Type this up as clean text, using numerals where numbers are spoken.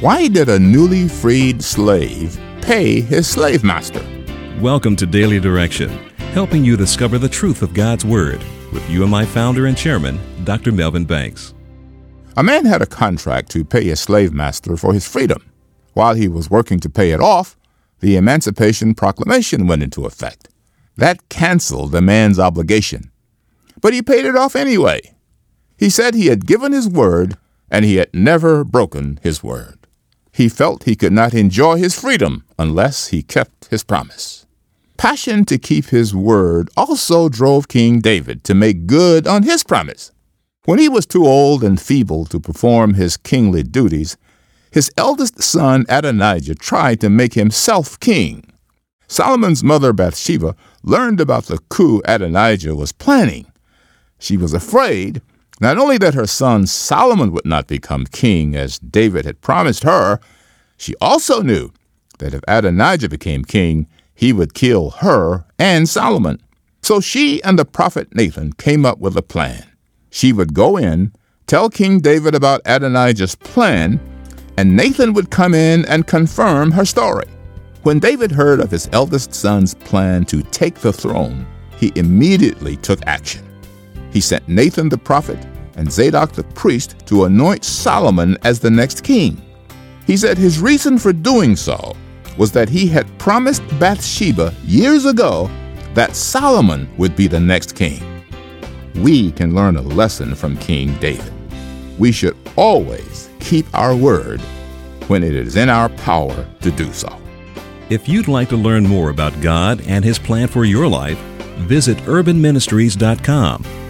Why did a newly freed slave pay his slave master? Welcome to Daily Direction, helping you discover the truth of God's Word with you and my founder and chairman, Dr. Melvin Banks. A man had a contract to pay his slave master for his freedom. While he was working to pay it off, the Emancipation Proclamation went into effect. That canceled the man's obligation. But he paid it off anyway. He said he had given his word and he had never broken his word. He felt he could not enjoy his freedom unless he kept his promise. Passion to keep his word also drove King David to make good on his promise. When he was too old and feeble to perform his kingly duties, his eldest son Adonijah tried to make himself king. Solomon's mother Bathsheba learned about the coup Adonijah was planning. She was afraid not only that her son Solomon would not become king as David had promised her, she also knew that if Adonijah became king, he would kill her and Solomon. So she and the prophet Nathan came up with a plan. She would go in, tell King David about Adonijah's plan, and Nathan would come in and confirm her story. When David heard of his eldest son's plan to take the throne, he immediately took action. He sent Nathan the prophet and Zadok the priest to anoint Solomon as the next king. He said his reason for doing so was that he had promised Bathsheba years ago that Solomon would be the next king. We can learn a lesson from King David. We should always keep our word when it is in our power to do so. If you'd like to learn more about God and His plan for your life, visit urbanministries.com.